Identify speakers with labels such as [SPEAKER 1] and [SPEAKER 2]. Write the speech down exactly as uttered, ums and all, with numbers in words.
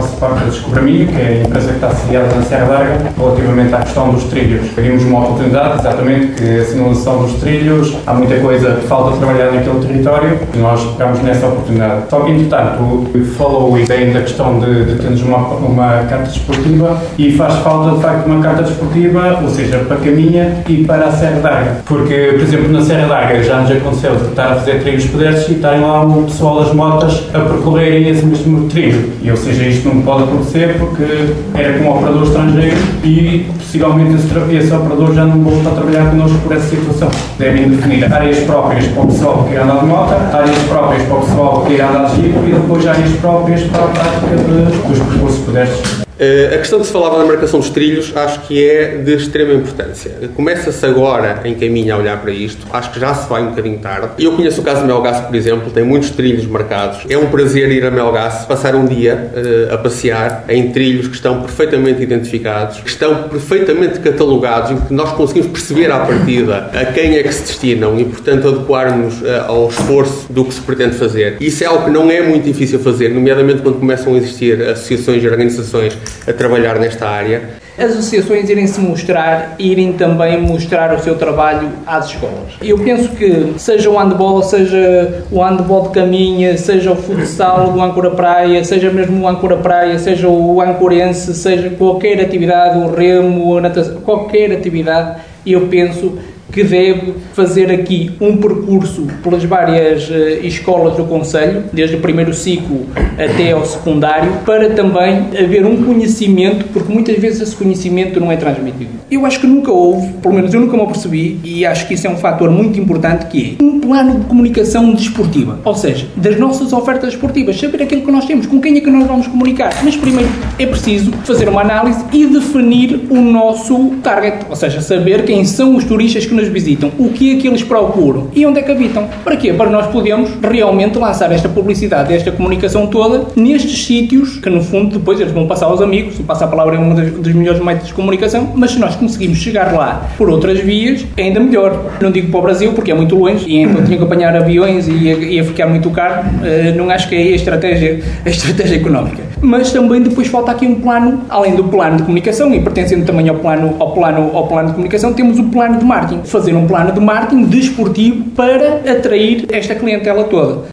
[SPEAKER 1] faço parte da Descobraminho, que é a empresa que está sediada na Serra Larga, relativamente à questão dos trilhos. Vimos uma oportunidade, exatamente, que a sinalização dos trilhos, há muita coisa que falta trabalhar naquele território e nós pegamos nessa oportunidade. Só que, entretanto, falou ainda da questão de, de termos uma, uma carta desportiva e faz falta, de facto, uma carta desportiva, ou seja, para a caminha e para a Serra Larga. Porque, por exemplo, na Serra Larga já nos aconteceu de estar a fazer trilhos pedestres e estarem lá o pessoal das motas a percorrerem esse mesmo trilho. E, ou seja, isto não pode acontecer porque era com um operador estrangeiro e possivelmente esse, esse operador já não volta a trabalhar connosco por essa situação. Devem definir áreas próprias para o pessoal que quer andar de moto, áreas próprias para o pessoal que quer andar de jeep e depois áreas próprias para a prática de, dos percursos pedestres.
[SPEAKER 2] A questão que se falava na marcação dos trilhos acho que é de extrema importância. Começa-se agora em caminho a olhar para isto, acho que já se vai um bocadinho tarde. Eu conheço o caso de Melgaço, por exemplo, tem muitos trilhos marcados. É um prazer ir a Melgaço, passar um dia uh, a passear em trilhos que estão perfeitamente identificados, que estão perfeitamente catalogados, em que nós conseguimos perceber à partida a quem é que se destinam e, portanto, adequar-nos uh, ao esforço do que se pretende fazer. Isso é algo que não é muito difícil fazer, nomeadamente quando começam a existir associações e organizações a trabalhar nesta área.
[SPEAKER 3] As associações irem-se mostrar, irem também mostrar o seu trabalho às escolas. Eu penso que, seja o handball, seja o handball de caminha, seja o futsal do Âncora Praia, seja mesmo o Âncora Praia, seja o ancorense, seja qualquer atividade, o remo, a natação, qualquer atividade, eu penso que deve fazer aqui um percurso pelas várias uh, escolas do concelho, desde o primeiro ciclo até ao secundário, para também haver um conhecimento, porque muitas vezes esse conhecimento não é transmitido. Eu acho que nunca houve, pelo menos eu nunca me apercebi, e acho que isso é um fator muito importante, que é um plano de comunicação desportiva, ou seja, das nossas ofertas desportivas, saber aquilo que nós temos, com quem é que nós vamos comunicar. Mas primeiro é preciso fazer uma análise e definir o nosso target, ou seja, saber quem são os turistas que nos visitam, o que é que eles procuram e onde é que habitam. Para quê? Para nós podermos realmente lançar esta publicidade, esta comunicação toda nestes sítios que, no fundo, depois eles vão passar aos amigos, e passar a palavra é um dos, dos melhores métodos de comunicação, mas se nós conseguimos chegar lá por outras vias, é ainda melhor. Não digo para o Brasil, porque é muito longe e então tinha que apanhar aviões e ia, ia ficar muito caro, uh, não acho que é a estratégia, a estratégia económica. Mas também depois falta aqui um plano, além do plano de comunicação, e pertencendo também ao plano, ao plano, ao plano de comunicação, temos o plano de marketing. Fazer um plano de marketing desportivo para atrair esta clientela toda.